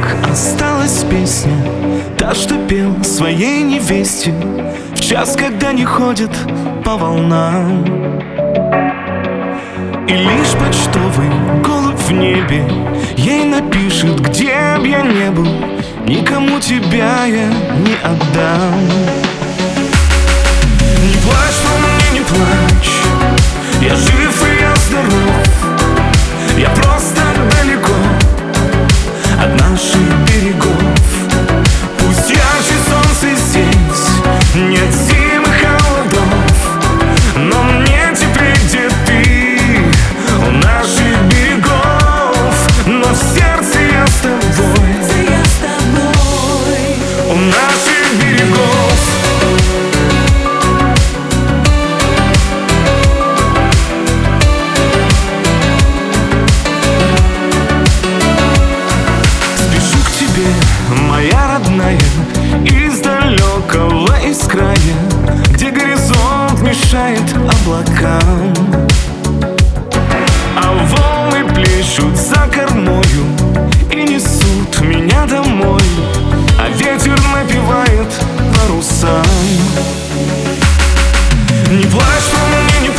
осталась песня, та, что пел своей невесте в час, когда не ходит по волнам. И лишь почтовый голубь в небе ей напишет: где б я не был, никому тебя я не отдам. Не плачь по мне, не плачь, я жив и я здоров. Я просто далеко от наших берегов. Пусть ярче солнце здесь, нет зим и холодов, но мне теплее, где ты, у наших берегов. Но в сердце я с тобой, у наших берегов. Моя родная, из далекого, из края, где горизонт мешает облакам, а волны плещут за кормою и несут меня домой, а ветер напевает парусам. Не плачь по мне, не